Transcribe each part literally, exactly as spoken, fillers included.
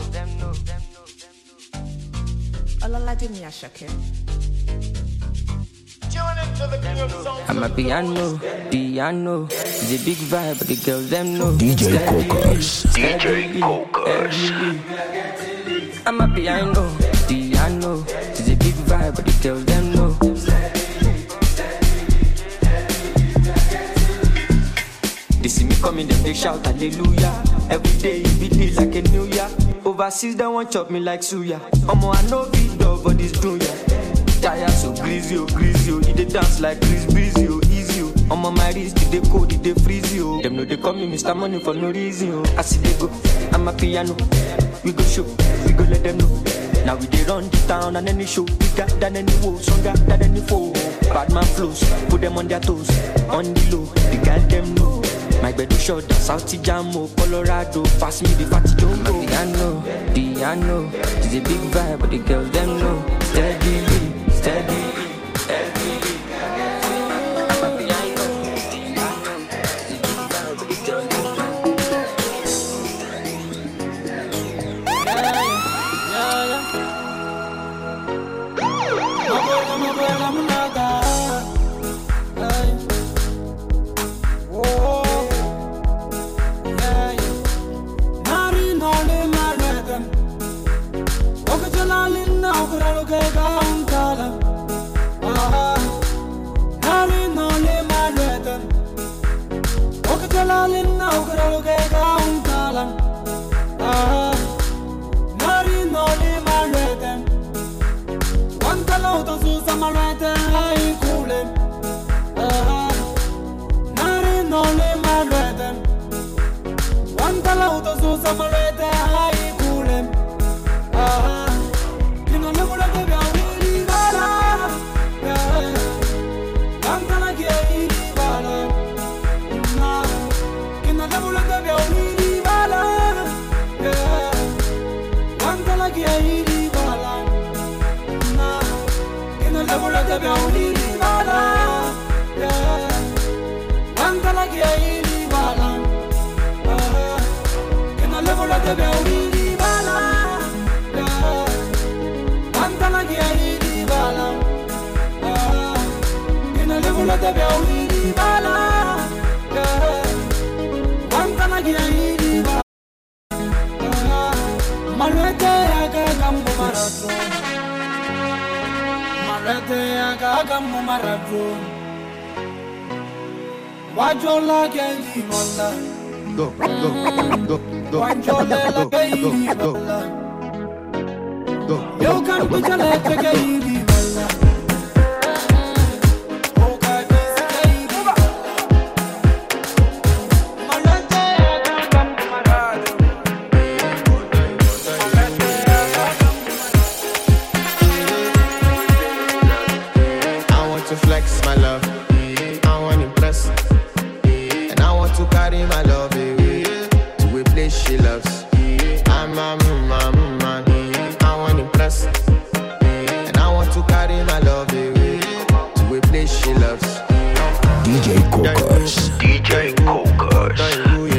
Olalade Miyashake. I'm a piano, piano. It's a big vibe, but the girls them know. D J Cokers. D J Cokers. I'm a piano, piano. It's a big vibe, but the girls them know. They see me coming, them they shout hallelujah. Every day it be like a new year. Overseas they want chop me like suya. Omo I know big dog, but this do ya. Tire so greasy, oh, greasy, oh. They dance like Chris Breezy, oh, easy, oh. I'm on my wrist, did they code, did they freeze, oh. Them know they call me Mister Money for no reason, oh. I see they go, I'm a piano. We go show, we go let them know. Now we they run the town and any show. Bigger than any woe, stronger than any foe. Bad man flows, put them on their toes. On the low, the girl them know. My bed is short, South Jamo, Colorado. Pass me the fatty jumbo. I'm a piano, piano. It's a big vibe, but the girls them know. Steady. Steady, steady. I'm a piano, piano. Wajola Genji Mola. Go, go, go, go, Wajola Genji Mola. Go, you can put your leg to Genji Mola. I want to flex my love. I want to impress. To carry my love away to a place she loves. I'm a man, man, I want to impress. And I want to carry my love away to a place she loves. D J Cokers. D J Cokers.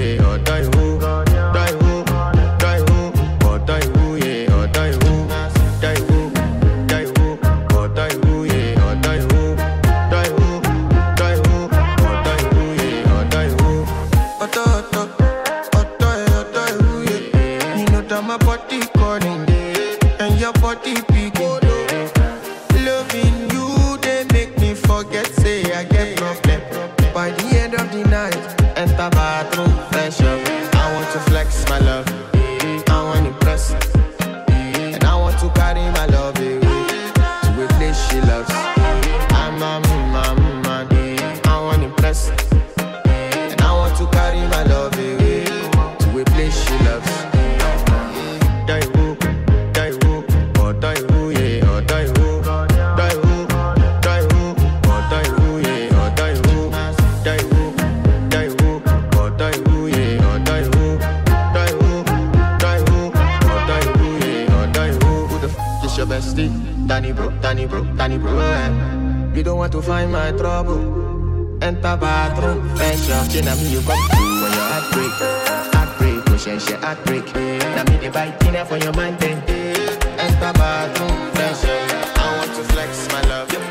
Danny bro, Danny bro, Danny bro, eh. You don't want to find my trouble. Enter bathroom, fresh up, chin at me, you come through when your heart break. Heart break, push fresh, your heartbreak. Now me the buy dinner for your man then. Enter bathroom, fresh. I want to flex my love. And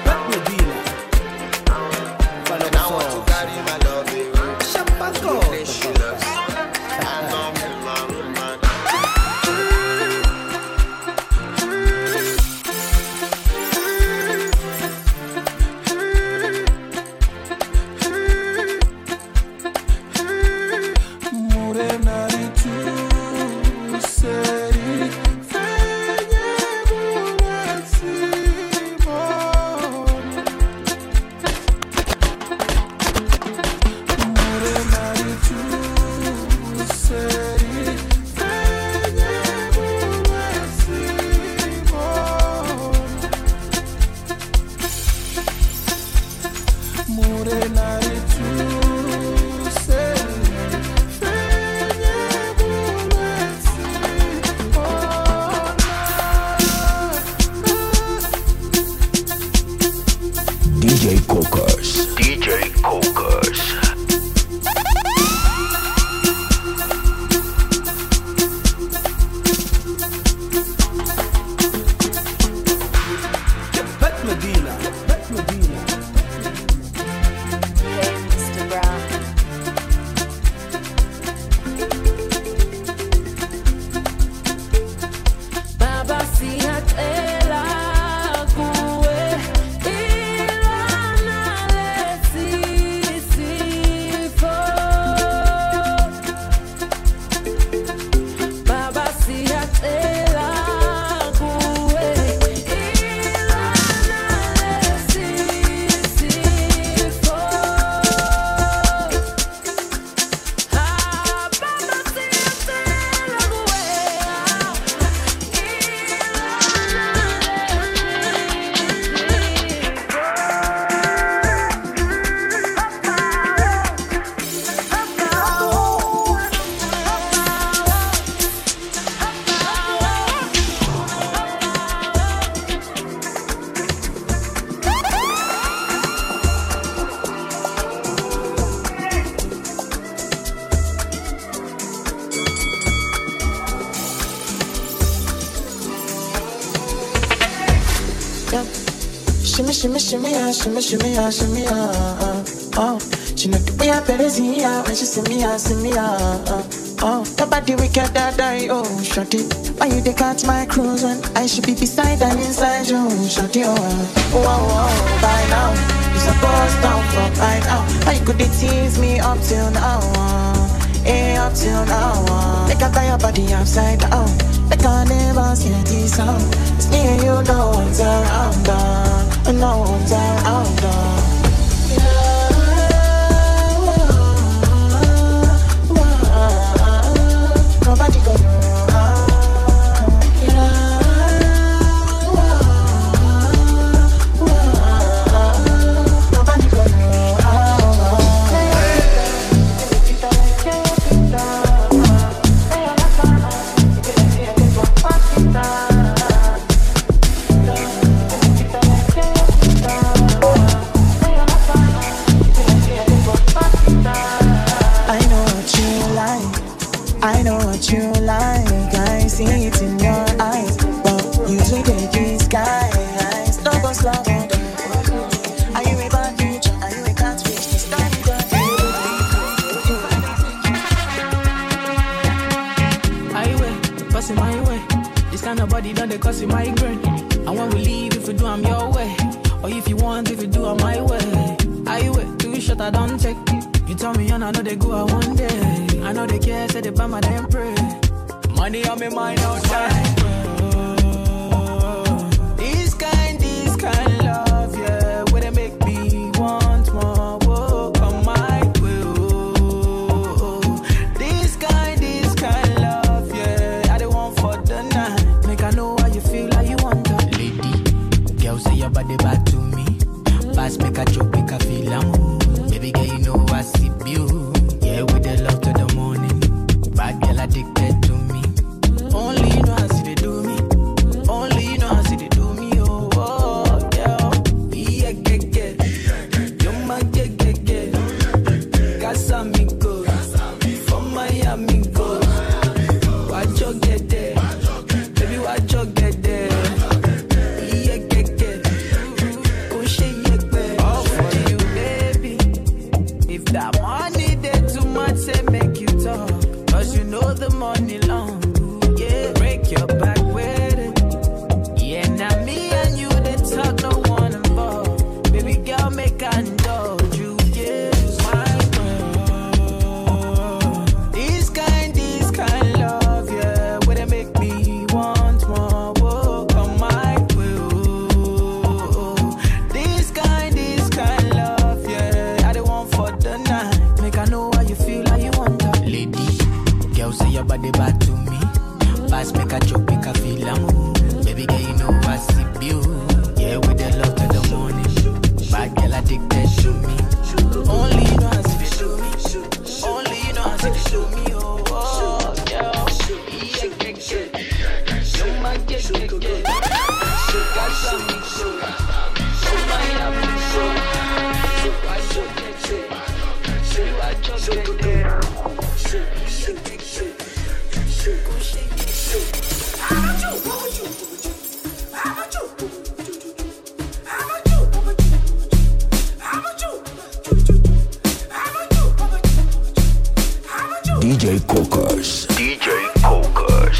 I want to carry my love. To a place she loves. I'm on my man. D J Cocos. D J Cocos. Bet Medina, Bet Medina. Hey, Mister Brown. Baba sihatela kuwe ilana lesifo. Baba sihatela kuwe ilana lesifo. Ah, Baba sihatela kuwe Shimmy, shimmy, shimmy, ah, shimmy, shimmy, ah, shimmy, ah, ah, oh. She know the way I better see, ah, when she see me, ah, see me, ah, ah, oh. Nobody wicked that die, oh, shut it. Why you they catch my cruise when I should be beside and inside you, shut it, oh, oh, oh, oh, by now. You supposed down for by now. Why you could they tease me up till now, uh, eh, up till now, uh. Make I tie your body upside down. Make I never see this sound. It's me and you, no one's around, uh. No one's around, uh. Nobody go know. Nobody go know. I know what you like, I see it in your eyes. But you do the disguise. No go slow down. Are you a bad bitch? Are you a catfish? This time you got Highway, passing my way. This kind of body done they cause you migraine. And when we leave, if you do, I'm your way. Or if you want, if you do, I'm my way. Highway, too short, I don't take. You tell me, and I know they go out one day. I know they care, say they buy my damn pray. Money on me mind outside. This kind, this kind love, yeah. Where they make me want more. Whoa, come my way. Oh, this kind, this kind love, yeah. I don't want for the night. Make I know how you feel, how you want to. Lady, girl say your body bad to me. Pass make a joke, make a feel I'm. Baby girl, you know I see you. Yeah, with the love to the morning. Bad girl addicted to me. Only you know I see the you get there? Baby, what you get there? Yeah, get get. Oh, shit, yeah, baby. All for you, baby. If that money there too much, say make you talk. Cause you know the money long. Yeah, break your back with it. Yeah, now me and you, they talk, no one involved. Baby girl, make I indulge you. Yeah, my girl. This kind, this kind love, yeah, where they make me want more. Whoa, come my way. Oh. This kind, this kind love, yeah, I don't want for the night. Make I know how you feel, how you want to. Lady, girl say your body bad to me. Pass make a joke, make a feel a move. Baby girl, you know I see you. Yeah, with the love to the morning. Bad girl addicted to me. Only you know how to do me. Only you know how to do me. Oh, oh, girl. Yeah, get, get. You might get, get, get. She got some mix, so. She might have mix, so. So I should get, get. So I just get, get. So, so, so. D J Cocos. D J Cocos.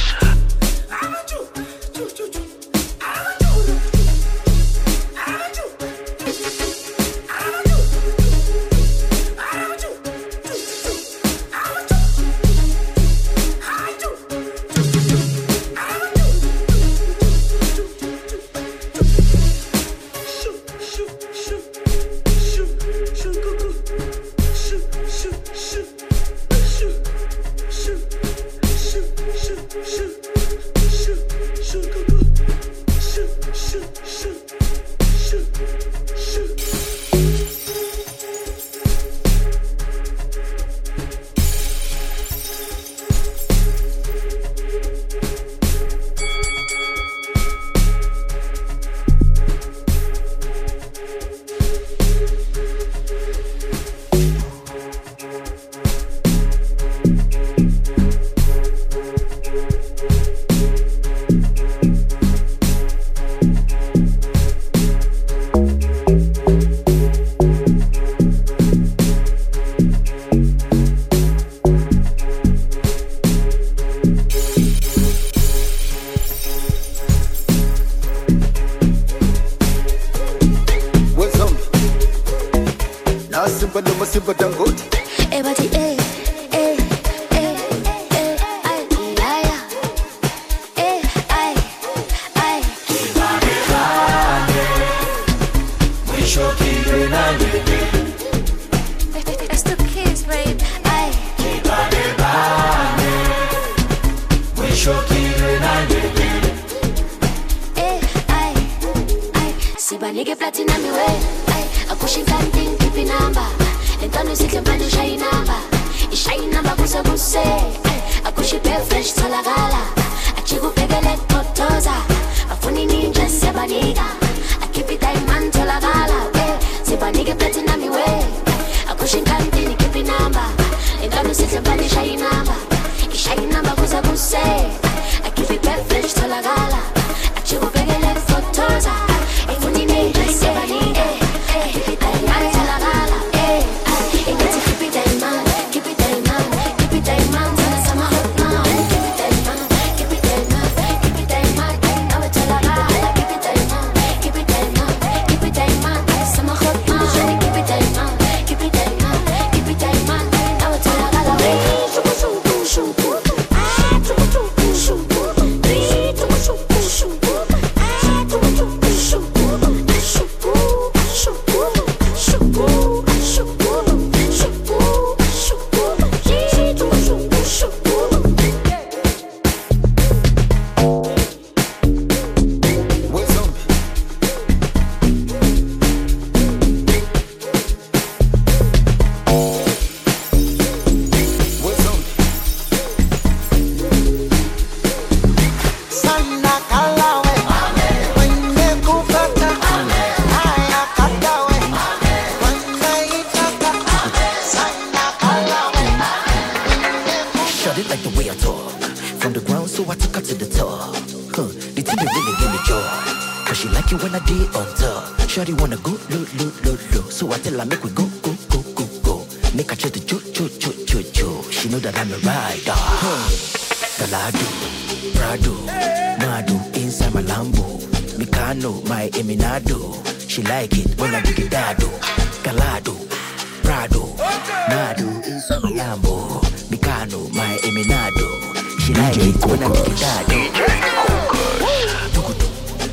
Everybody, eh, eh, eh, eh, ay, ay, eh, ay, ay. It's the kids, babe. Ay. Eh, ay, ay. Si banike platinum mi way, ay. Akushin kanting kipi number. Entonces si siempre shy number. I shy number kuse kuse. Ay. Akushi pe fresh tola gala. Achigu pegele kotoza. Afuni ninja se banika. Akipi diamond tola gala. Eh. Si banike platinum mi way. Akushin kanting kipi number. Entonces si siempre shy number. I shy number kuse kuse. Akipi pe fresh tola gala. Achigu pegele kotoza. Afuni ninja se banika. Akipi diamond tola gala. Eh. Keep it diamond, keep it diamond, keep it diamond, till the summer hot now. Keep it diamond, keep it diamond, keep it diamond, now it's all around. Keep it diamond, keep it diamond, keep it diamond, till the summer hot now. Keep it diamond, keep it diamond, keep it diamond, now it's all around. Shoot, shoot, shoot, ah, shoot, shoot, shoot, three, shoot, shoot, shoot, ah, shoot, shoot, shoot, shoot, shoot, shoot, shoot. from the ground, so I took her to the top. Huh, the thing that really give me joy. Cause she like it when I did on top. Shawty wanna go, low, low, low, low. So I tell her, make we go, go, go, go, go. Make her try to choo, choo, choo, choo, choo. She know that I'm a rider. Huh. Galado, Prado, Mado, inside my Lambo. Mikano, my Eminado. She like it when I dig it dado. Galado, Prado, Mado, inside my Lambo. Mikano, my Eminado. She like it when I dig it dado. D J Kokers.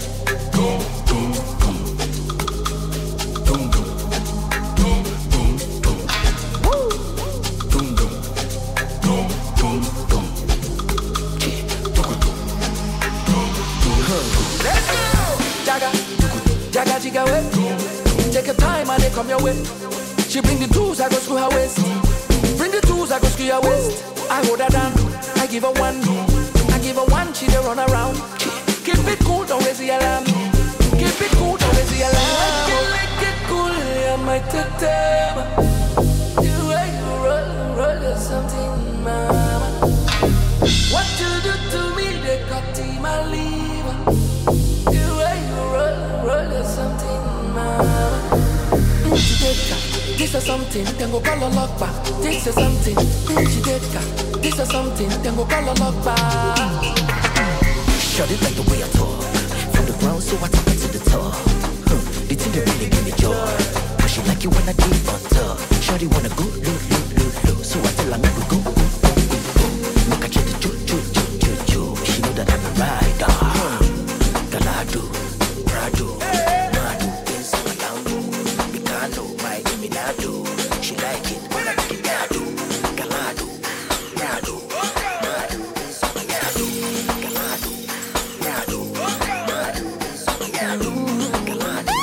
Jaga jiga way. Take your time and they come your way. She bring the tools, I go screw her waist. Bring the tools, I go screw her waist. I hold her down, I give her one. I give her one, she dey run around. Keep it cool, don't raise the alarm. Keep it cool, don't raise the alarm. Make it, make it cool, yeah, my tete. The way you roll, roll is something, mama. What you do to me, they cut in my liver. The way you roll, roll is something, mama. This is something, then go call a lock back. This is something, this is something, then go call a lock back. Shut it like the way I talk. From the ground, so I took her to the top. Huh, the thing that really give me joy. Cause she like it when I did on top. Shawty wanna go, low, low, low, low. So I tell her, make we go, go, go, go, go. Make her try to choo, choo, choo, choo, choo. She know that I'm a rider. Huh. Galado, Prado, Mado, inside my Lambo. Mikano, my Eminado. She like it when I dig it dado. Galado, Prado, Mado, inside my Lambo. Galado, Prado, Mado, inside my Lambo. Galado,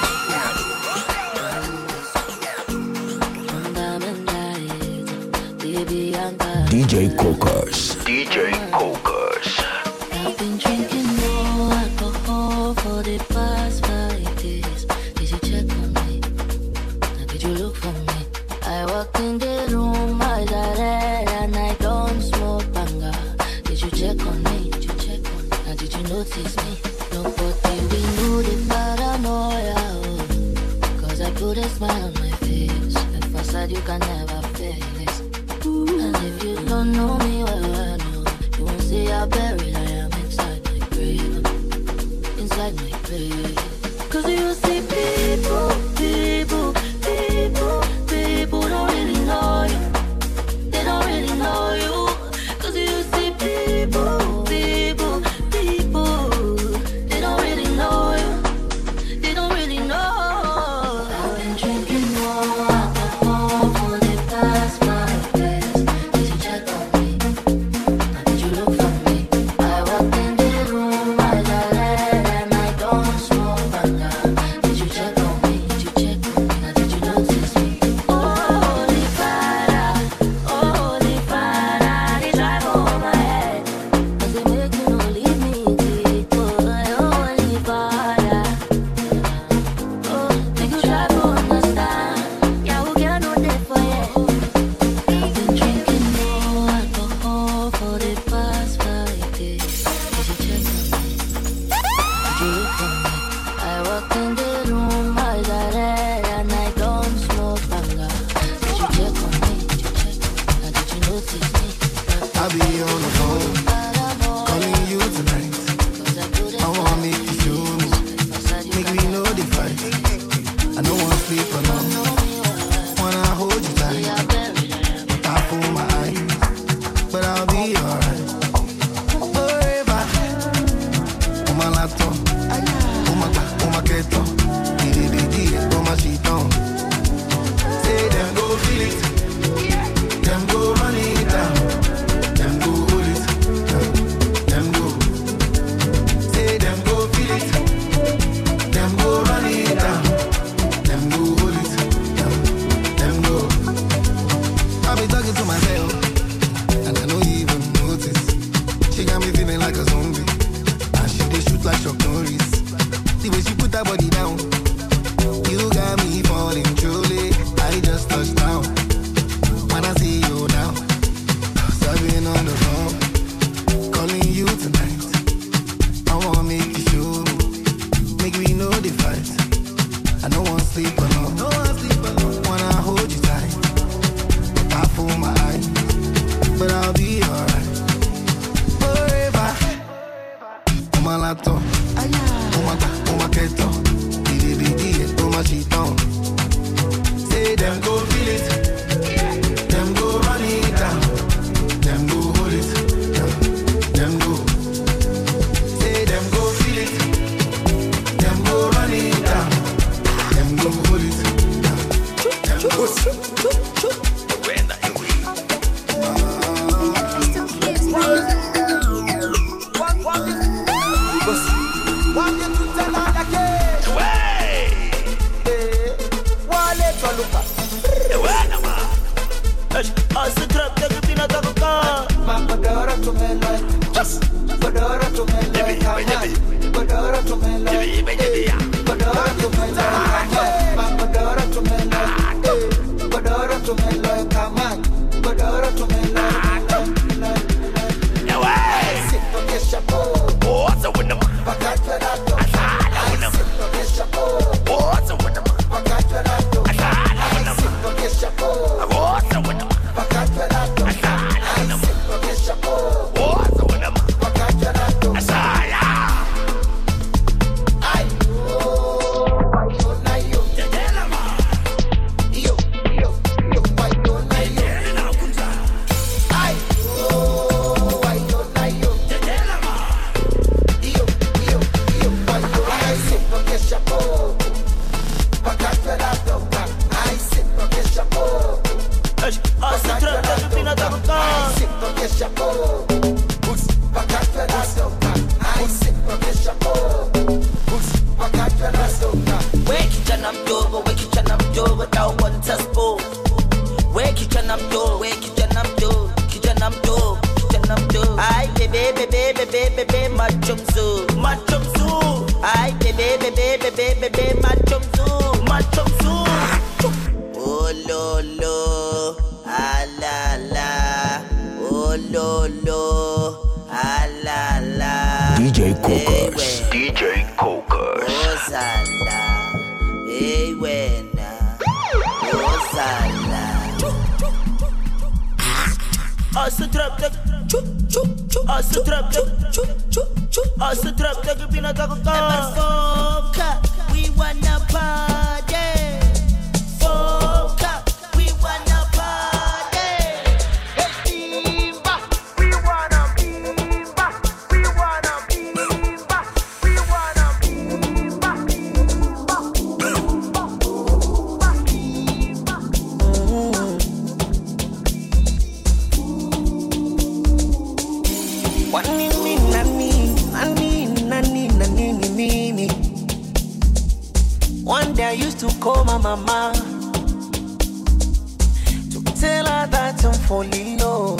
Prado, D J Kokers. D J Kokers. I've been drinking more alcohol for the past five days. Did you check on me? Now did you look for me? I walked in the room, eyes are red, and I don't smoke banga. Did you check on me? Did you check on me? Now did you notice me? Nobody we knew the paranoia. Oh. Cause I put a smile on my face. At first sight you can never face. And if you don't know me well, well, no, you won't see how buried I am inside my grave. Inside my grave. Cause you see people, people, people, people don't really know you. They don't really know you. Cause you see people, people, people, they don't really know you. They don't really know. I've been drinking more alcohol for the past five days. Did you check on me? Now did you look for me? I walked in the room, eyes are red, and I don't smoke banga. Did you check on me? Did you check on me? Now did you notice me? Holy fire, holy fire, they drive over my head. Cause they make you no leave me deep, oh, holy fire. Oh, make you try to understand. Yeah, we can't know that for you. I've been drinking more alcohol for the past five days. Did you check on me? Did you look for me? I walked in the room, eyes are red, and I don't smoke banga. Did you check on me? Did you check on me? Now did you notice me? I'll be on the phone, calling you tonight. I wanna make you feel me. Make me know the fight. I don't wanna sleep alone. Wanna hold you tight. But I fool my eyes. But I'll be alright. Forever. Oh my lato. Oh my god. Oh my keto. Didi didi. Oh my shiton. Say them go feel it. Them go run it down. Them go hold it. Them go. Say them go feel it. Them go run it down. Them go hold it. Them go. I be talking to myself, and I don't even notice. She got me feeling like a zombie, and she dey shoot like Chuck Norris. malato. Uma ga, uma keto. Bidi bidi, uma chiton. Say them go feel it. Them go run it down. Them go hold it. Them go. Say them go feel it. Them go run it down. Them go hold it. Them go. D J Cokers. D J Cokers. Osala, hey wena, Osala. Asa trap tak, chu chu chu. Asa trap tak, chu chu chu. Asa trap tak, pinataka ka. Foka, we wanna party. Foka, we wanna party. Hey Timba, we wanna Timba, we wanna Timba, we wanna Timba, Timba, Timba, One nini nani nani nani nani nini. One day I used to call my mama to tell her that I'm falling low.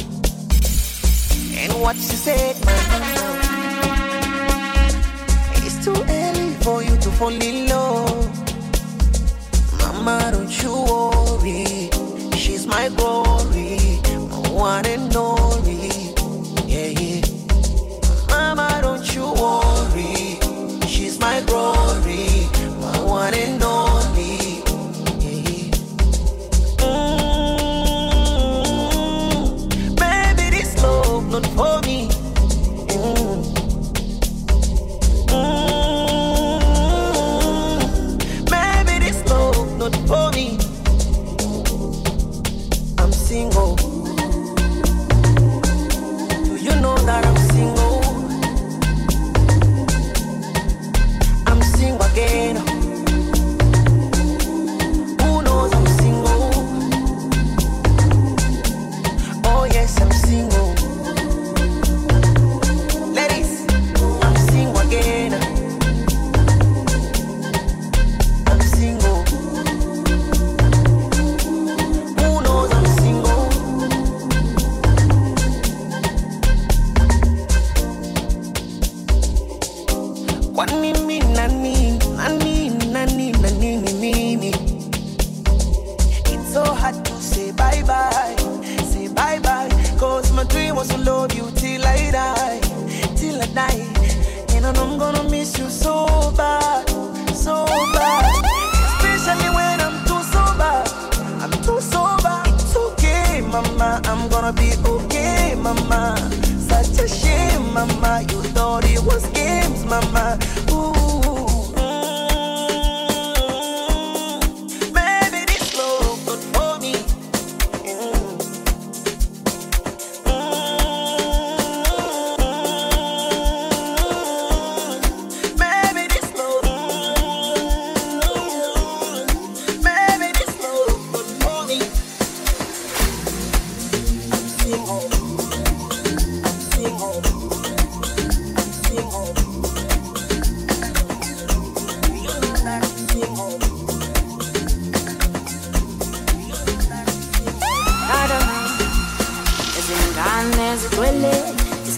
And what she said, my mama, it's too early for you to fall in love. Mama, don't you worry, she's my glory, my one and only. Yeah, yeah. Mama, don't you worry, she's my glory, my one and only. Yeah, yeah. Mm, baby, this love not for me. Mm. Mm, baby, this love not for me. I'm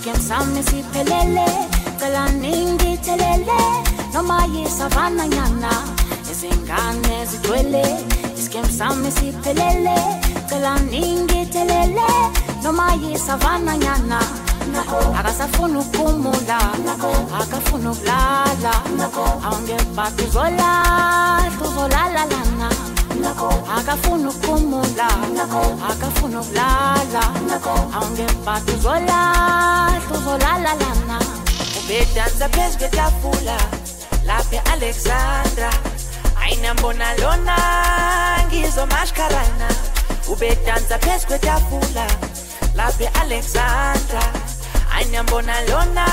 Iskem sami siphelele Cela ningi telele Noma yisavana nyana Izingane zigcwele Iskem sami siphelele Cela ningi telele Noma yisavana nyana Akasafuna ukumula Akafuna ukulala Awungeba tuzola Tuzolala lana Akafuna ukumula Akafuna ukulala Awungeba tuzola Tuzolala lana Ubedanza phezu kwetafula Lapha Alexandra Ayinambona lona ngizomashkarana Ubedanza phezu kwetafula Lapha Alexandra Ayinambona lona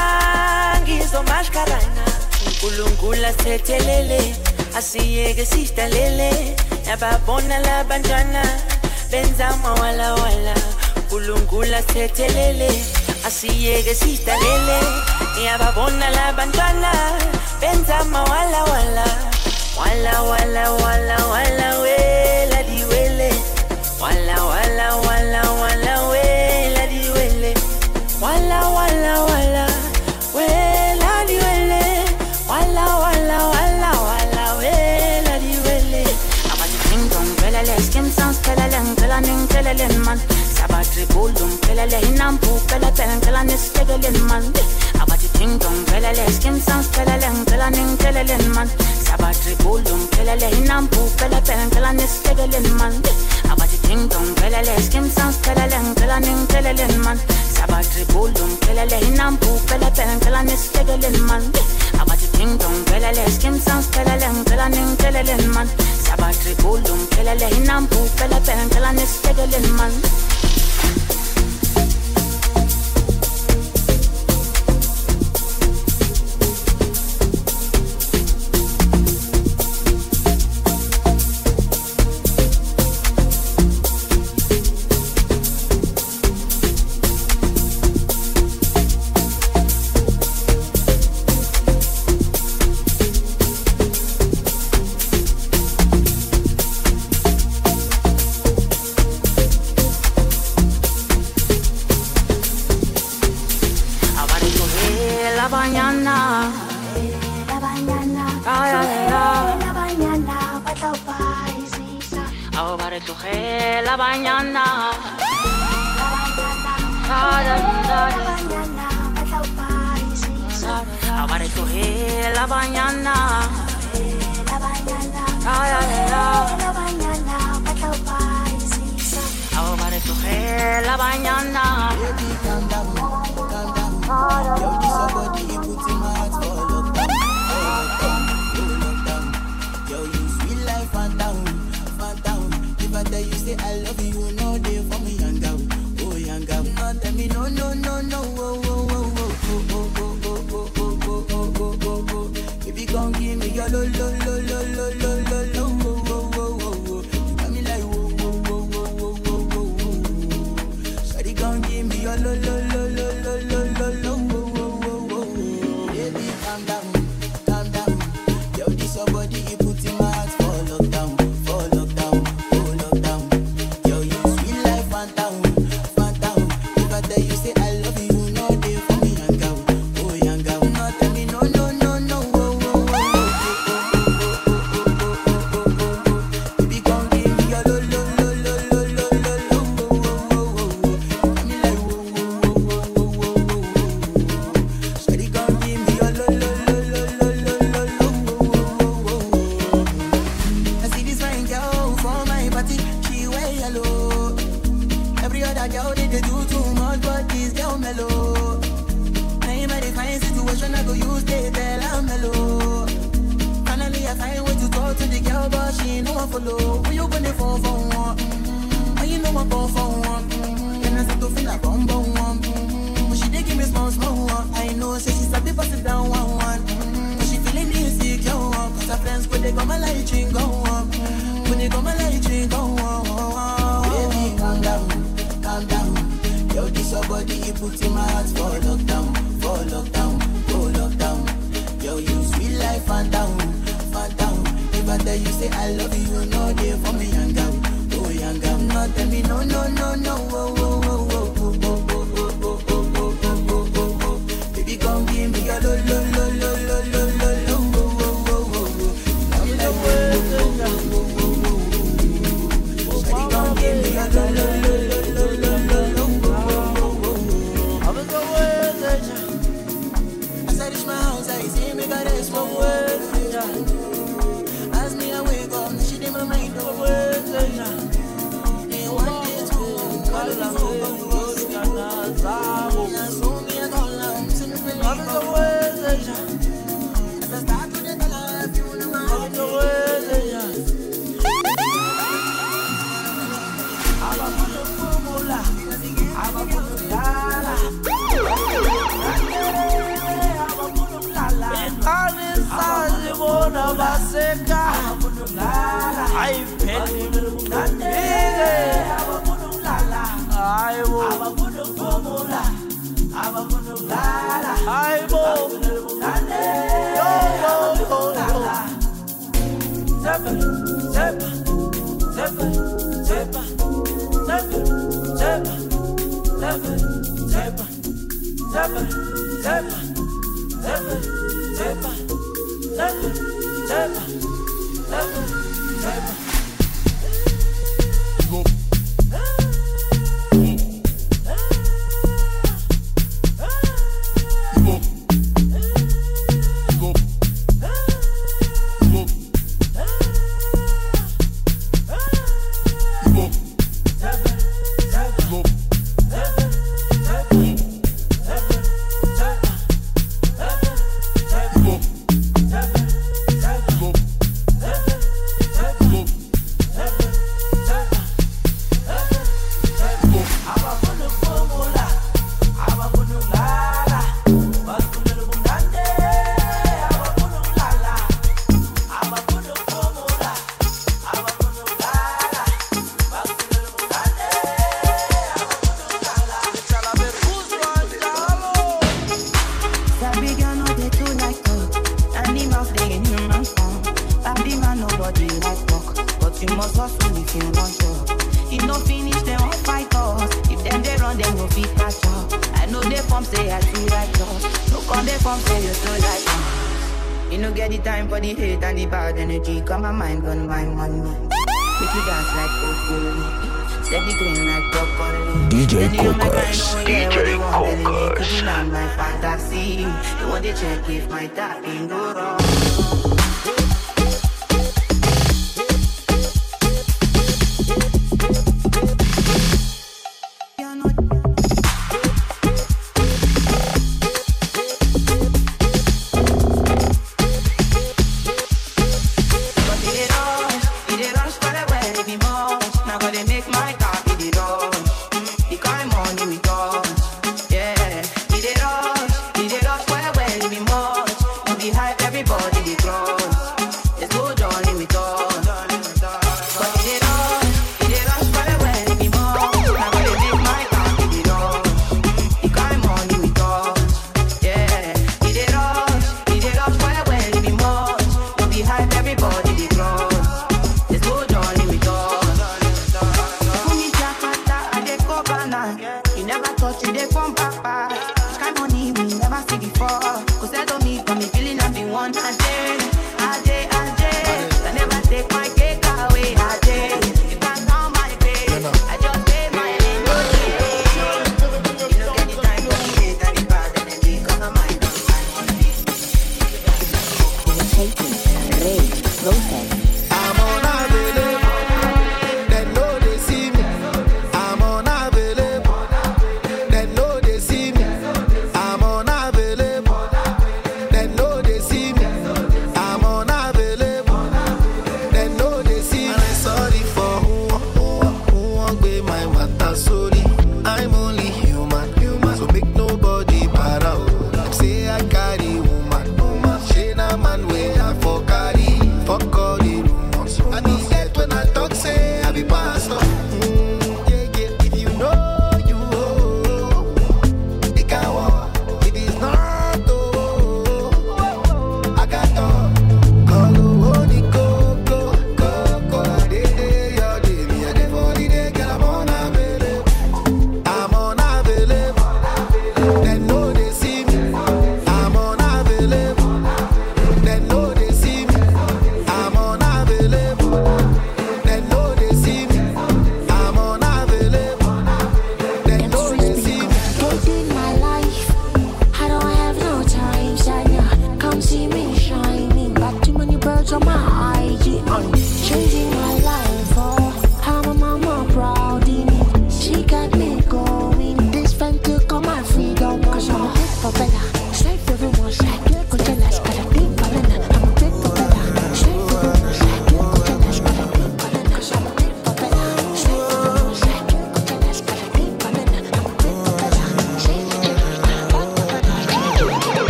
ngizomashkarana uNkulunkulu sethelele asiyeke sihlalele Yababona labantwana benza mawala wala uNkulunkulu sethelele asiyeke sihlalele Yababona labantwana benza mawala wala wala wala wala wala wela diwele wala wala wala wala wela diwele wala wala wala wela diwele wala wala wala wala wela diwele abati kingdom pelele skim sounds pelele pelele pelele man sabatri bulum pelele hinampu pelele pelele nistegele man abati kingdom pelele skim sounds pelele pelele pelele man sabatri bulum pelele hinampu pelele pelele nistegele man abati kingdom pelele skim sounds pelele pelele pelele man sabatri bulum pelele hinampu pelele pelele nistegele man abati kingdom pelele skim sounds pelele pelele pelele man sabatri bulum pelele hinampu pelele pelele nistegele man No, no, no, no, oh, oh, oh, oh, oh, oh, oh, oh, oh, oh, oh, Seka, I penny, I will, I will, Zeppa, Zeppa, Zeppa, Zeppa, Zeppa, Zeppa, Zeppa, Zeppa, Zeppa, Zeppa, Zeppa, Zeppa, Zeppa, Zeppa, Zeppa, Zeppa. D J Cocas. D J Cocas. My fantasy, you want to check if my tapping go wrong.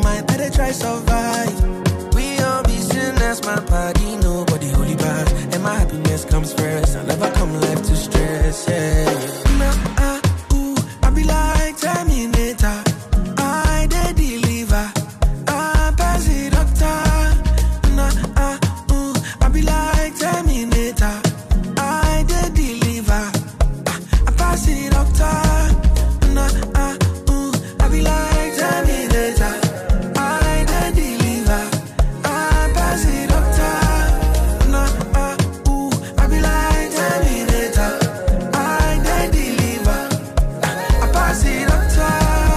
mind, I dey try survive. We all be sinners, my body, nobody holy bad. And my happiness comes first. I never come life to stress, yeah. Nah, ah, ooh, I be like Terminator. I dey deliver. I pass it doctor. Nah, ah, ooh, I be like Terminator. I dey deliver. I pass it doctor. Nah, ah, ooh, I be like Terminator. I dey deliver. I pass it doctor. Nah, ah, ooh, I be like Terminator. I dey deliver. I pass it doctor.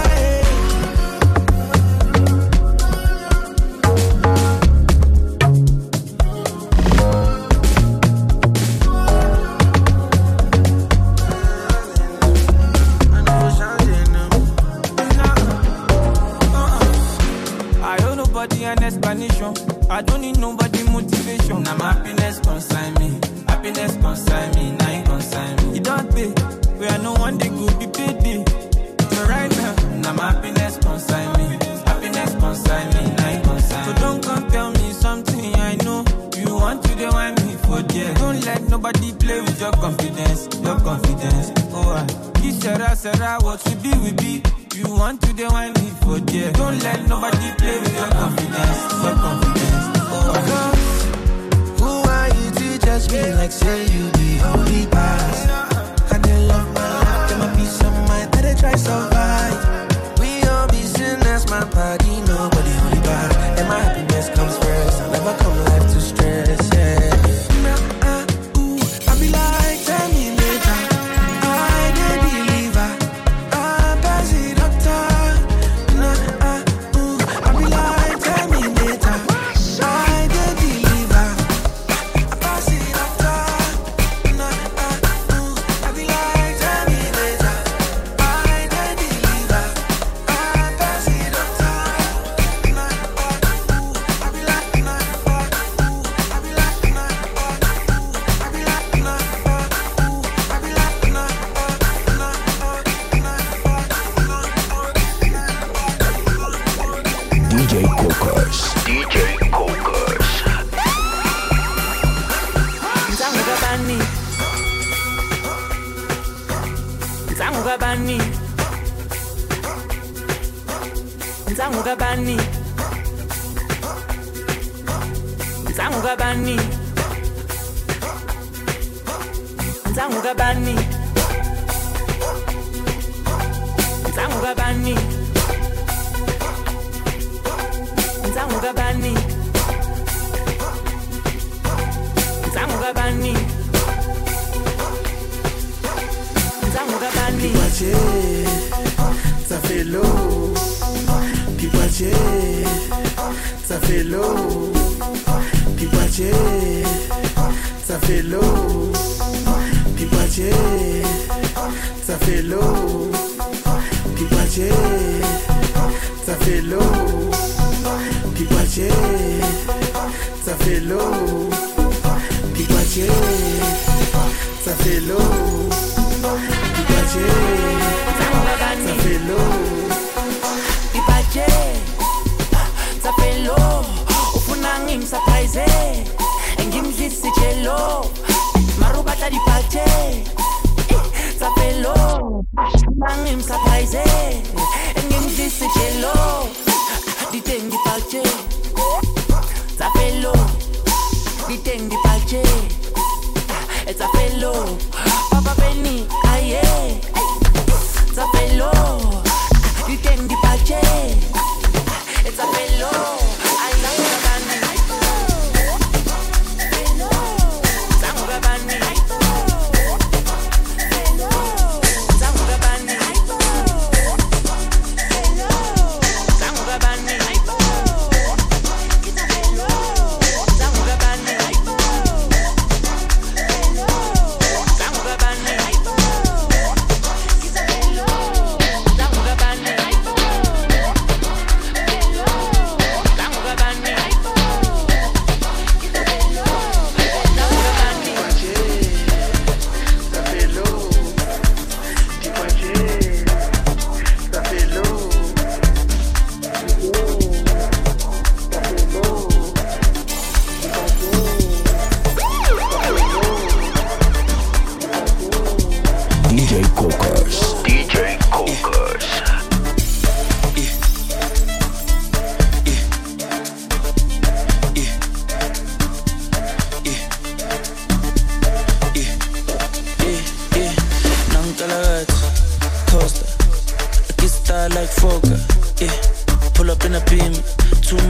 I owe nobody an explanation. I don't need nobody motivation. Now my happiness consign me. Happiness consign me. Now you consign me. You don't pay. Where no one day could be paid. So right now, now my happiness consign me. Happiness consign me. Now you consign me. So don't come tell me something I know. You want to do want me for there. Don't let nobody play with your confidence. Your confidence. Oh, I. This Sarah, Sarah, what we be, we be. You want to do want me for there. Don't let nobody play with your confidence. Your confidence. Oh, I. Who are you to judge me like say you be holy past? I dey love my life, get my peace of mind, I dey try survive. We all be sinners, my body, nobody holy bad. And my happiness comes first, I never come life to stress, yeah. Nah, ah, ooh, I be like Terminator. I dey deliver. I pass it doctor. Nah, ah, ooh, I be like Terminator. I dey deliver. I pass it doctor. Nah, ah, ooh, I be like Terminator. I dey deliver. I pass it doctor. Nah, ah, ooh, I be like, nah, ah, ooh, I be like, nah, ah, ooh, I be like, nah, ah, ooh, I be like, nah, ah, nah, D J Cokers. D J Cokers. Nzangu kabani. Nzangu kabani. Nzangu kabani. Nzangu kabani. Nzangu kabani. Nzangu kabani. Nzangu kabani. Nzangu kabani. Nzangu kabani. Pipache, ça fait l'eau. Pipache, ça fait l'eau. Pipache, ça fait l'eau. Pipache, ça fait l'eau. Pipache, ça fait l'eau. Pipache, ça fait l'eau. Pipache, ça fait l'eau. Pipache, ça fait l'eau. Pipache, ça fait l'eau. Ufuna ngimsurprise, ngimdlisi jello. Marubata dipache, ça fait l'eau. Ufuna ngimsurprise, ngimdlisi jello. Diteng dipache, ça fait l'eau. Diteng dipache, ça fait l'eau. Papa Benny, aye, ça fait l'eau. Diteng dipache, ça fait l'eau. Aïe, ça fait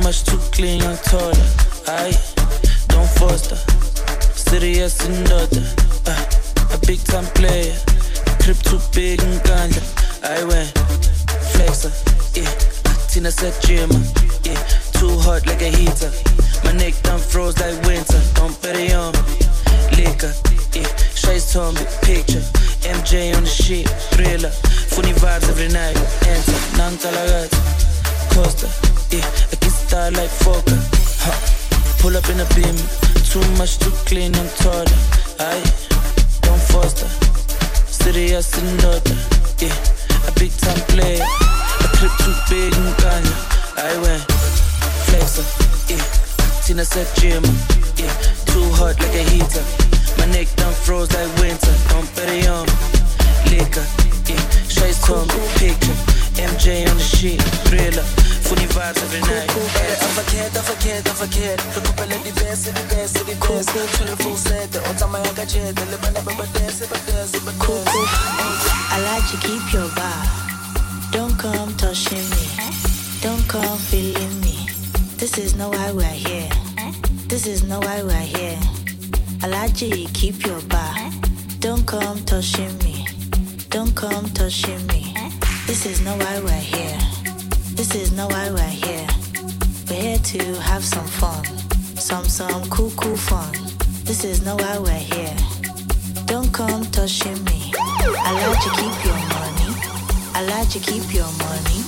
much, too clean, young taller. Aye, don't foster. Serious and daughter. Uh, a big time player. Crib too big and ganja. I went flexer. Yeah, Tina said gym. Yeah, too hot like a heater. My neck done froze like winter. Don't bet it on me. Liquor. Yeah, Shay's told me picture. M J on the sheet. Thriller. Funny vibes every night. Enter. Nantalagata. Costa. Yeah, I can start like Fokker. Huh. Pull up in a beam. Too much, too clean, I'm taller. Aye, don't foster. Serious and daughter. Yeah, a big time player. A clip too big and ganja. I went flexer. Yeah, Tina said gym. Yeah, too hot like a heater. My neck done froze like winter. Don't bet it on me. Liquor. Yeah, Shay's told me picture. M J on the sheet. Thriller. Funny vibes every night. Don't forget, don't forget, don't forget. Recupera the best, the best, the best. twenty-four seven, on time I got you. The live and never dance, but dance, but dance. I like to keep your bar. Don't come touching me. Don't come feeling me. This is not why we're here. This is not why we're here. I like to keep your bar. Don't come touching me. Don't come touching me. This is not why we're here. This is not why we're here. We're here to have some fun. Some, some cool, cool fun. This is not why we're here. Don't come touching me. I like to keep your money. I like to keep your money.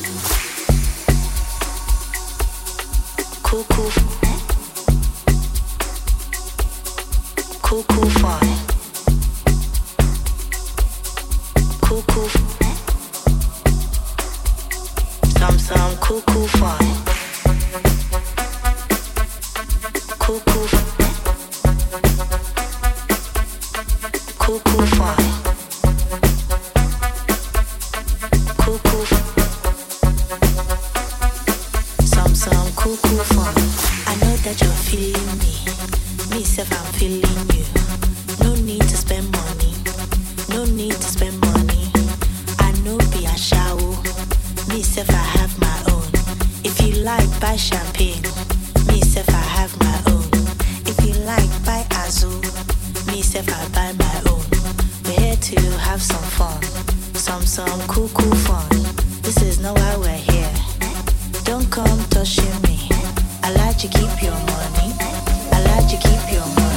Cool, cool. Cool, cool fun. Cool, cool. Some, some cool, cool fun. Cool, cool. Cool, cool fun. Cool, cool. Some, some cool, cool fun. I know that you're feeling me. Me, self, I'm feeling you. No need to spend money. No need to spend money. I know be a shower. Me, self, I have my own. If you like, buy champagne. Me, self, I have my own. If you like, buy Azul. Me, self, I buy my own. We're here to have some fun. Some, some cool, cool fun. This is not why we're here. Don't come touching me. I like to keep your money. I like to keep your money.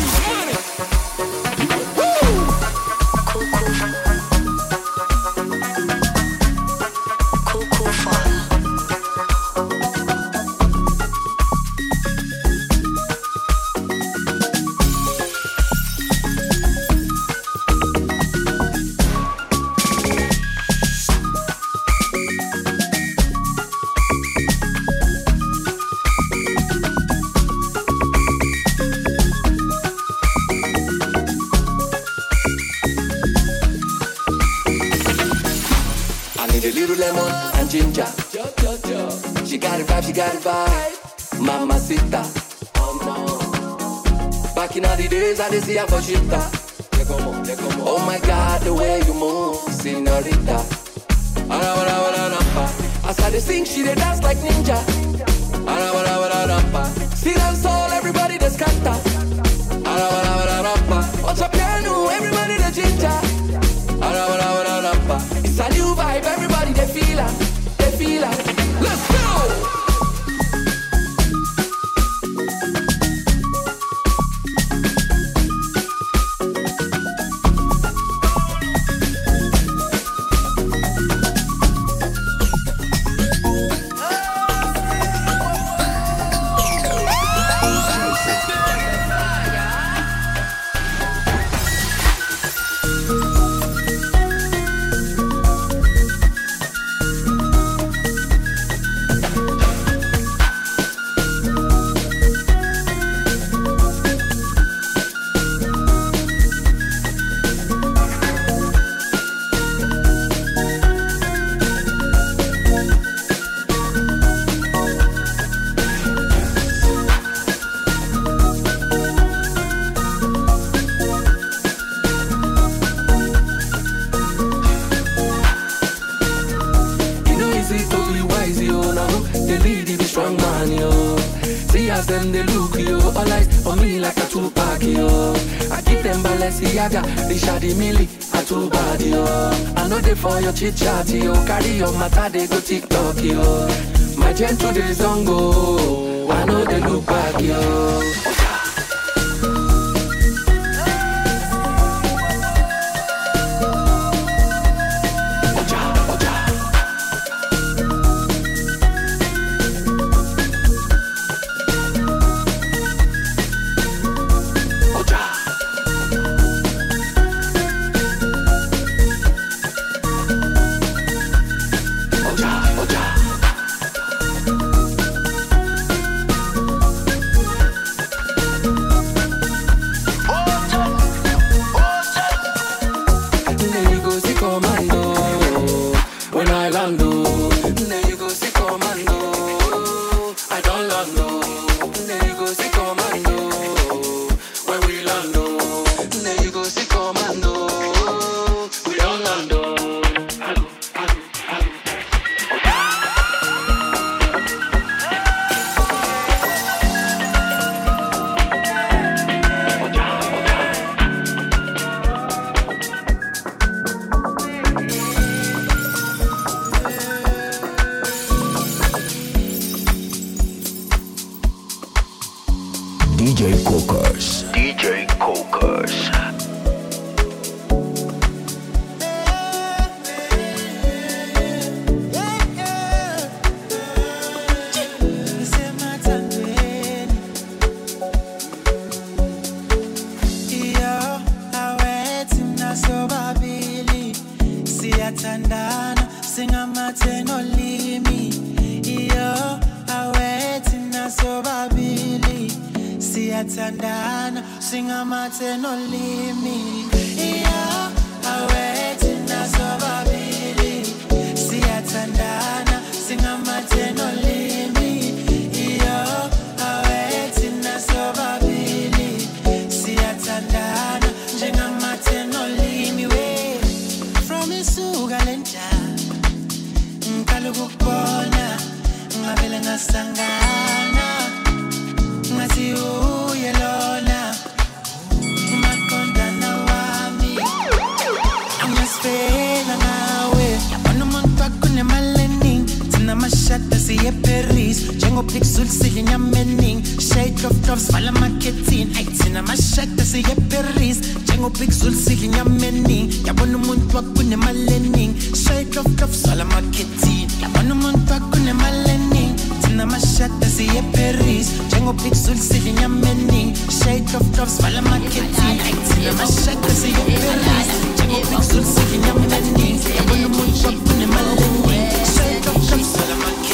Ginger, she got it vibe, she got it vibe. Mamacita, oh no. Back in all the days, I didn't see her for shifter. Oh my God, the way you move, señorita. As I dey sing, she dey dance like ninja. See that soul, everybody dey scatter. Watch a piano, everybody dey ginger. It's a new vibe, everybody dey feel her. Feel it. Let's go! yo. See as them they look yo, all eyes on me like a Tupac yo. I keep them Balenciaga, Richard Mille, a too bad yo. I know they for your chit chat yo, carry your matter they go TikTok yo. My gentle days don't go, I know they look back yo. D J Cokers. D J Cokers. Siyathandana singamathe nolimi iyo awethi nasobabili siyathandana singamathe nolimi iyo awethi nasobabili siyathandana singamathe nolimi iyo awethi nasobabili siyathandana njengamathe nolimi we from isuka lenja ngikala ukubona ngavele ngasangana ngathi uye lona umaqondana wami angasifela nawe yabona umuntu wakunemalening thina amashada siye Paris njengopixel sidla inyama eningi shade of tops vala marketing ay thina amashada siye Paris njengopixel sidla inyama eningi yabona umuntu wakunemalening shade of tops vala marketing yabona umuntu wakunemalening thina amashada siye Paris njengopixel sidla inyama eningi shade of tops vala marketing ay thina amashada siye Paris njengopixel sidla inyama eningi yabona umuntu wakunemalening shade of tops vala marketing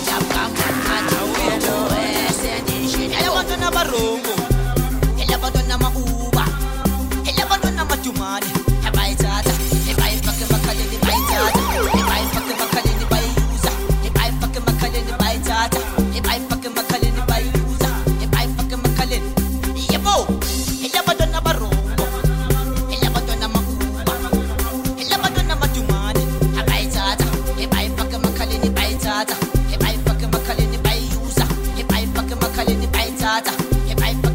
Elabantwana barongo, elabantwana mauba, elabantwana matumane, abayithatha, ebayifake emakhaleni bayithatha, ebayifake emakhaleni bayuza, ebayifake emakhaleni bayithatha, ebayifake emakhaleni bayuza, ebayifake emakhaleni. Yebo, elabantwana barongo, elabantwana mauba, elabantwana matumane, abayithatha, ebayifake emakhaleni bayithatha, ebayifake emakhaleni bayuza, ebayifake emakhaleni bayithatha, ebayifake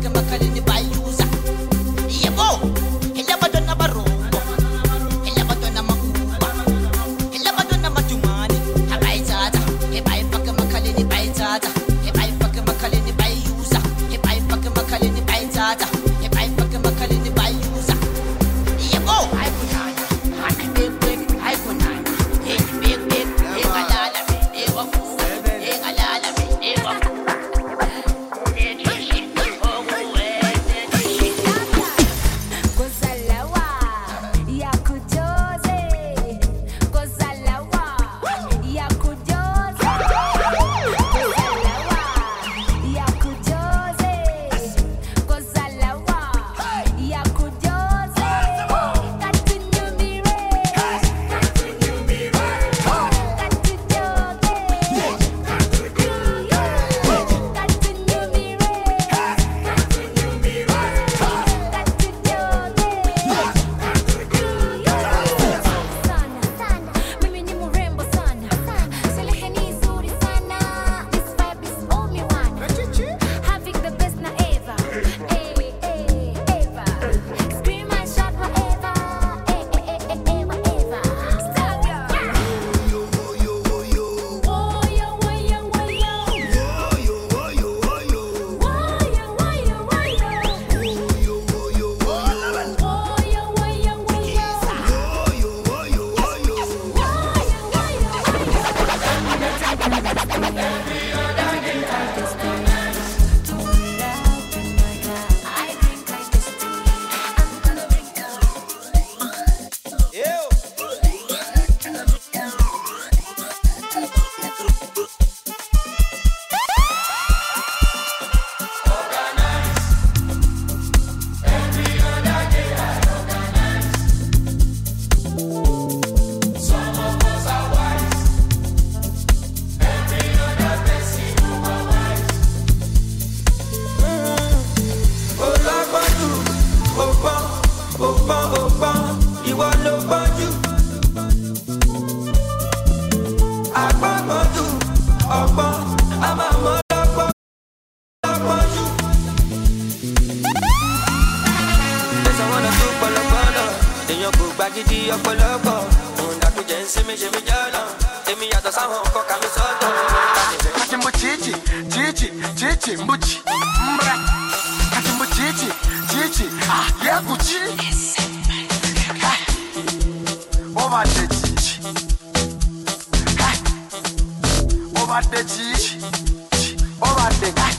gidi ọ̀pọ̀lọpọ̀. Òun dàbí jẹ́ ń sinmi ṣe mi jọ́nà. Èmi yàtọ̀ sáwọn nǹkan kà mí sọ́tọ̀. Katimbo chichi, chichi, chichi, mbuchi. Mbra. Katimbo chichi, chichi, ah, yeah, gucci. Hey. Over the chichi. Hey. Over the chichi. Over the guy.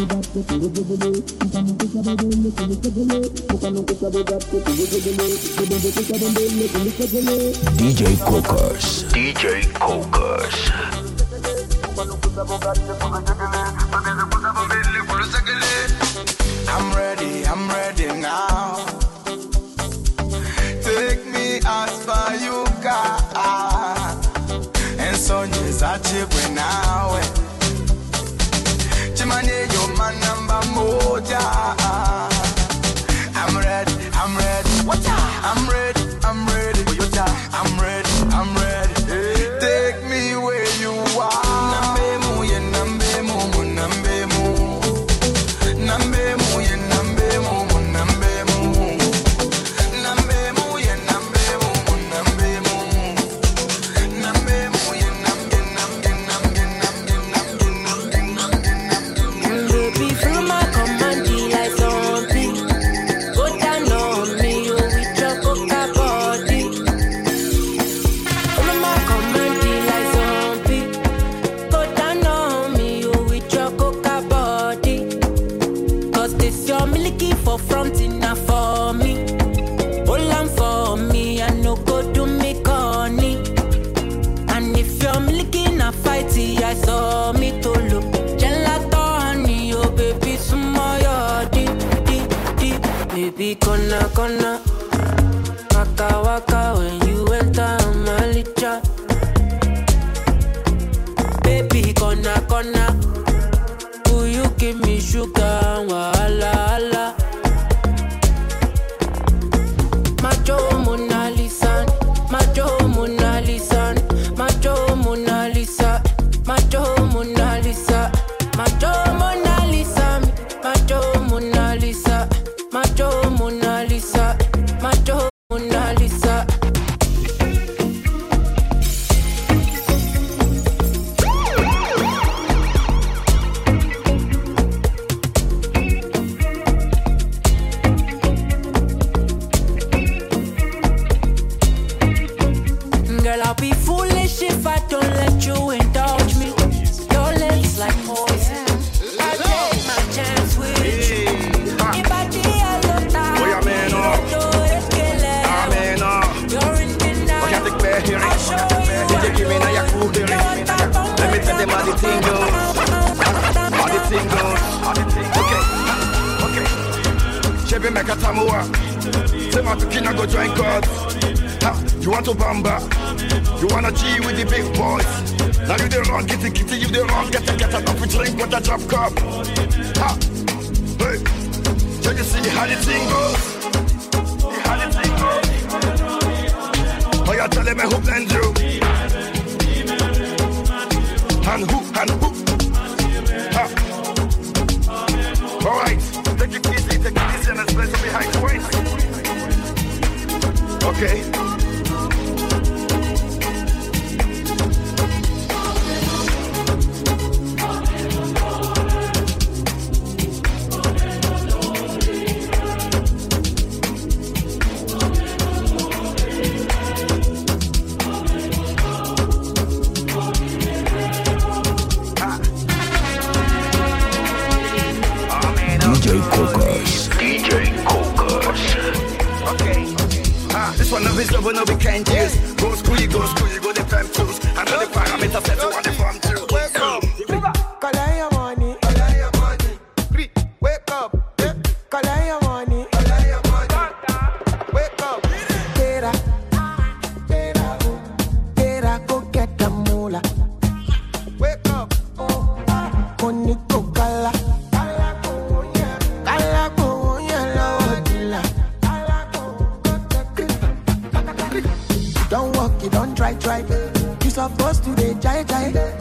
D J Cokers. D J Cokers. I'm ready, I'm ready now. Take me as far you can. And so yes, I check now. Chimane, you're my number moja. I'm ready, I'm ready. What's up? I'm ready, I'm ready. I'm ready, I'm ready. Take me where you are. Nambemu, yeah, nambemu, nambemu. Nambemu, yeah, nambemu, nambemu. Nambemu, yeah, nambemu, nambemu. Nambemu, yeah, namge, namge, namge, namge, namge, namge, namge, namge. Baby, feel my command, like something. Go down on me, you with your coca body. Feel my command, like something. Go down on me, you with your coca body. Cause this your milky for front enough for me. Hold on for me, I no go do me corny. And if you're milky na fighty, I saw me to look. Gelato honey, oh baby, small your deep, deep, deep. Baby, kona, kona. Waka, waka, when you enter my licha. Baby, kona, kona. Will you give me sugar, wala, wala. Macho Mona Lisa, Macho Mona Lisa, Macho Mona Lisa, Macho Mona Lisa, Macho Mona Lisa, Macho Mona Lisa, Macho Mona Lisa, Macho Mona Lisa. Girl, I'll be foolish if I don't let you indulge me. Your lips like poison. I take my chance with you. If I did, I'll die. You're in denial. I'll show you. Let me tell them how the thing goes. How the thing goes. Okay, okay. Chebe make a tamua. Say my pikina go join God. Ha, you want to bamba? You wanna G with the big boys? Now you the wrong, kitty kitty, you the wrong. Get a get a coffee drink with a drop cup. Ha, hey. So you see how the thing goes. See how the thing goes. Oh, you telling me who blends you? And who, and who? Ha. All right, take it easy, take it easy, and let's play some behind the waist. Okay. D J Cokers. D J Cokers. Okay. Ah, this one of his love, no we can't use. Go school, you go school, you go the fam tools. And all the parameters set you on the farm too. Wake up. Collect your money. Collect your money. Wake up. Collect your money. Collect your money. Wake up. Tera. Tera. Tera, go get the moolah. Wake up. Money go kala. Don't walk, you don't try, try. You supposed to be jai jai.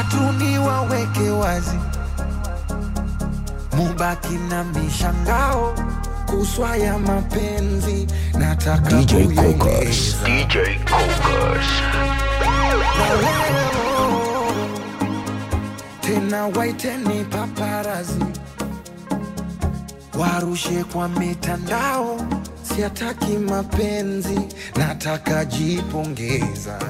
tu niwaweke wazi, mubaki na mishangao kuswa ya mapenzi. Nataka D J Kokos, D J Kokos. Tena waiteni paparazi, warushe kwa mitandao. Siataki mapenzi, nataka jipongeza.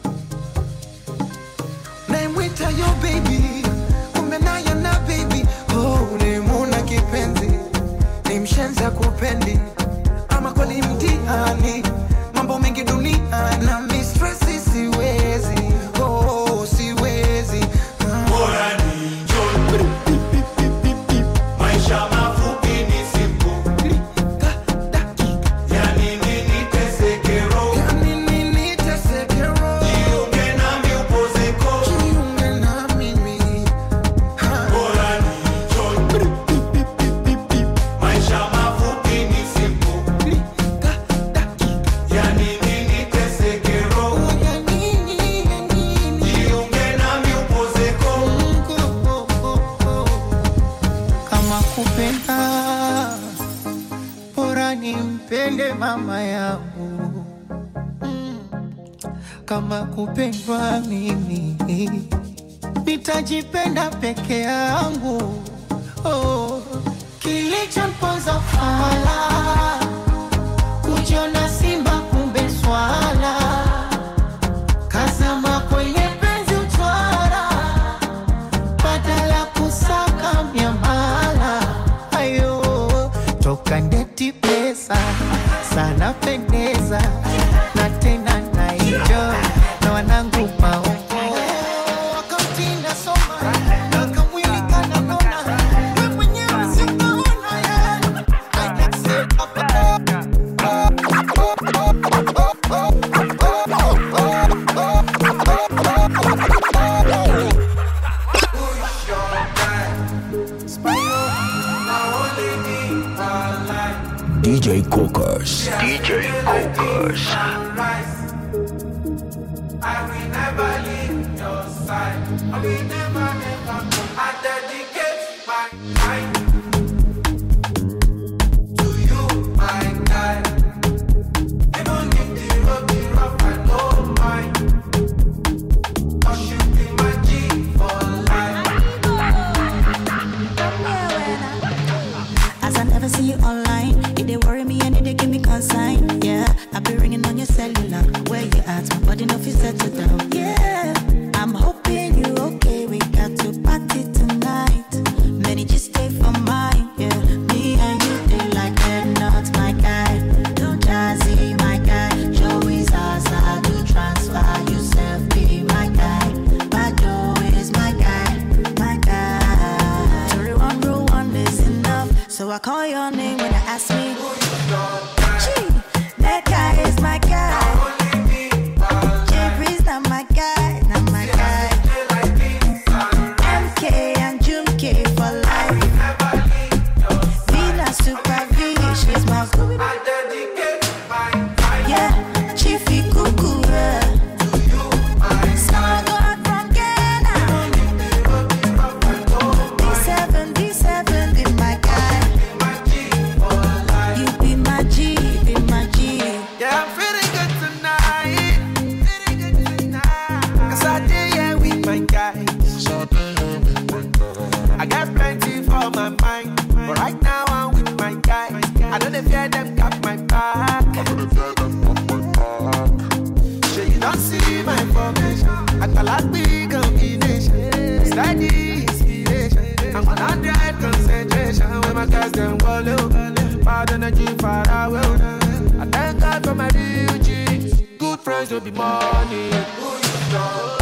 Naimwita yo baby, kumbe naye na baby. Oh, ulimuna kipenzi, ni mshenza kupendi, ama kweli mtihani. Mambo mengi dunia na mistressi siwezi. Oh, siwezi. Bora ni John, maisha mafupi ni simple. Yani nini tesekero, yani nini tesekero. Jiunge nami upozeko, jiunge na mimi. Bora ni John, maisha mafupi ni simple. Yani nini tesekero, jiunge nami upozeko. Kama kupenda, bora nimpende mama yangu. Kama kupendwa mimi, nitajipenda peke yangu. Oh, kilichomponza fala, kujiona simba kumbe swala. Kazama kwenye penzi utwara, badala kusaka miamala. Ayo, toka ndeti pesa, sana pendeza, na tena na enjoy, na wanangu maoko. Wakati nasoma, na kamwili kananona, we mwenyewe sitaona ya. D J Kokos, D J Kokos. I will never leave your side. I will never, never. I dedicate my life to you, my guy. Even if the road be rough, I don't mind. 'Cause you be my G for life. As I never see you online, it they worry me and it they give me consign. Yeah, I be ringing on your cellular. Where you at? My body no fit settle down. Yeah, I'm hoping you okay. We got to party tonight. Many just stay for mine. Yeah, me and you they like they're not my guy. Don't jazzy my guy. Joey's Zaza do transfer. Yourself be my guy. My Joe is my guy, my guy. Sorry, one rule one is enough. So I call your name when you ask me. Gee, that guy is my guy. Jeffrey's not my guy, not my guy. M K and June K for life. Vina Super V, she's my Scooby. Yeah, Chiefy Cuckoo. Someone go out from Ghana. D seven, D seven, be my guy. You be my G, be my G. Yeah, I'm feeling good tonight. Feeling good tonight. 'Cause I did, yeah, with my guys. I got plenty for my mind, but right now I'm with my guys. I don't fear them got my back. So you don't see my formation. I got a big combination. Steady inspiration. I'm on hundred concentration. When my guys them follow, bad energy far away. I thank God for my real G's. Good friends will be money.